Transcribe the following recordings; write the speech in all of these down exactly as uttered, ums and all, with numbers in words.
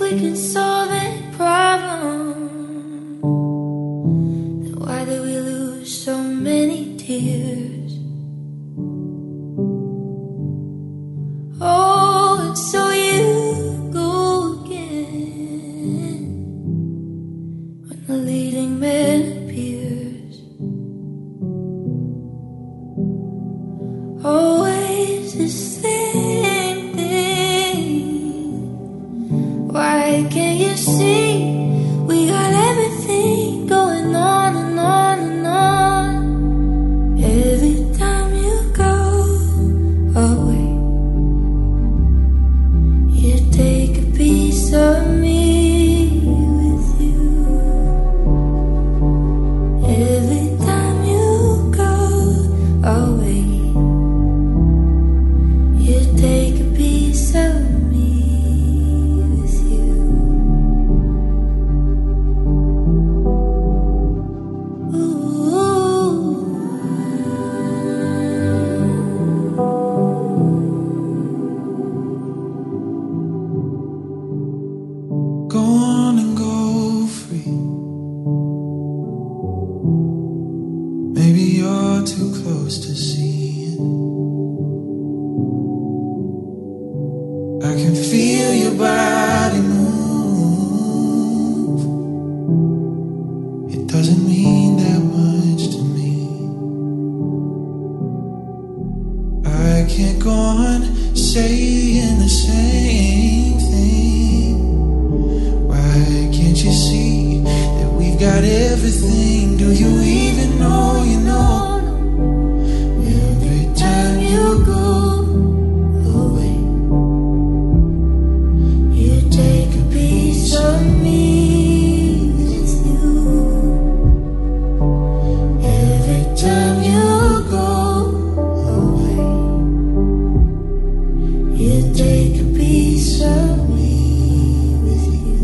we can solve any problem, then why do we lose so many tears? Oh, and so you go again when the leading man appears. Always the same thing. Why can't you see we got everything going on and on and on? Every time you go away, you take a piece of me with you. Every time you go away, you take a piece of me with you. Ooh. Go on and go free. Maybe you're too close to see it. I can feel your body move. It doesn't mean that much to me. I can't go on saying the same thing. Why can't you see that we've got everything? Do you even know you know? Every time you go away, You take a piece of me with you. Every time you go away, you take a piece of me with you.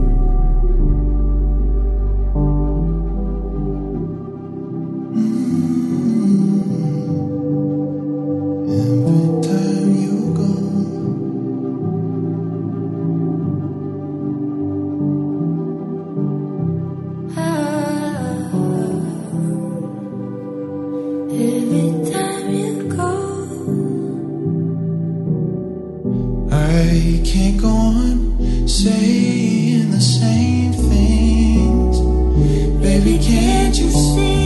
every time you go. Ah, every time you go, I can't go on saying the same things. Baby, can't you see?